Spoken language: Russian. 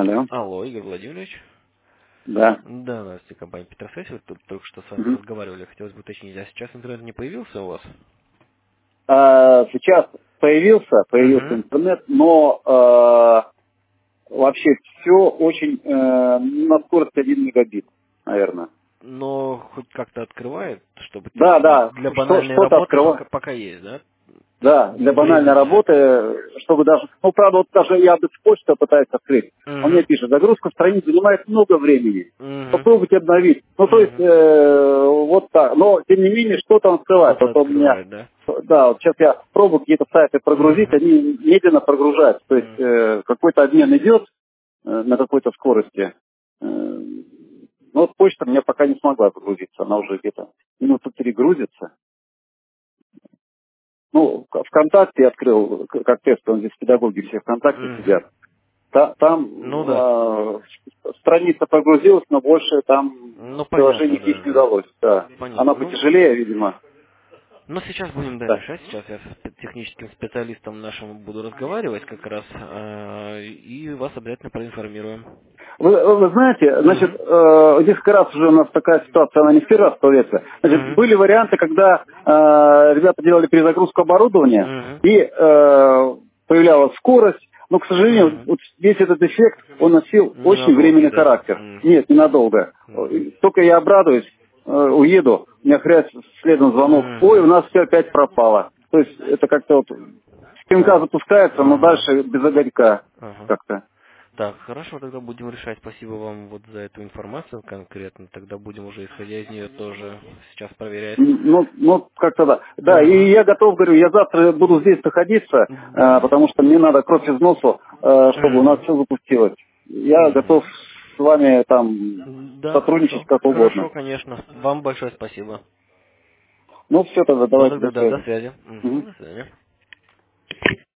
Алло. Алло, Игорь Владимирович. Да. Да, здравствуйте, компания Петрофэс. Вот тут только что с вами Мгм. разговаривали. Хотелось бы уточнить, а сейчас интернет не появился у вас? Сейчас появился Угу. интернет, но вообще все очень на скорости 1 мегабит, наверное. Но хоть как-то открывает, чтобы, то есть, Да, ну, да, для банальной что-то работы открываю. пока есть, да? То есть Да, для банальной временно. работы, чтобы даже, ну, правда, вот даже Яндекс.Почта пытается открыть. Он мне Угу. пишет, загрузка страниц занимает много времени. Угу. Попробуйте обновить. Ну, то есть, Угу. вот так. Но, тем не менее, что-то он открывает. Что-то Вот у меня, открывает, да? да, вот сейчас я пробую какие-то сайты прогрузить, Угу. они медленно прогружаются. То есть, какой-то обмен идет на какой-то скорости. Но вот почта мне пока не смогла загрузиться. Она уже где-то минуты 3 грузится. Ну, ВКонтакте я открыл, как тест, он здесь педагоги все ВКонтакте Угу. сидят. Там Ну да. страница прогрузилась, но больше там Ну приложение понятно, есть да, не да. удалось. Да. Она Понятно. Ну, потяжелее, видимо. ну, сейчас будем, да, Да. решать. Сейчас я с техническим специалистом нашим буду разговаривать как раз, и вас обязательно проинформируем. Вы знаете, значит, Угу. несколько раз уже у нас такая ситуация, она не в первый раз появляется. Значит, Угу. были варианты, когда ребята делали перезагрузку оборудования, Угу. и появлялась скорость, но, к сожалению, Угу. вот весь этот эффект, он носил очень Ненадолго, временный да? характер. Угу. Нет, ненадолго. Угу. Только я обрадуюсь, уеду, у меня хрясь следом звонок, ой, у Угу. нас все опять пропало. То есть это как-то вот спинка Так. запускается, но Ага. дальше без огонька Ага. как-то. Так, хорошо, тогда будем решать. Спасибо вам вот за эту информацию конкретно. Тогда будем уже, исходя из нее, тоже сейчас проверять. Ну, как-то да. Да, и Ага. я готов, говорю, я завтра буду здесь находиться, Да. потому что мне надо кровь из носу, чтобы у нас Угу. все запустилось. Я готов Угу. с вами там Да, сотрудничать хорошо. как Хорошо, угодно. конечно. Вам большое спасибо. Ну, все тогда, Ну давайте тогда до да, до связи. связи. Мгм. До свидания.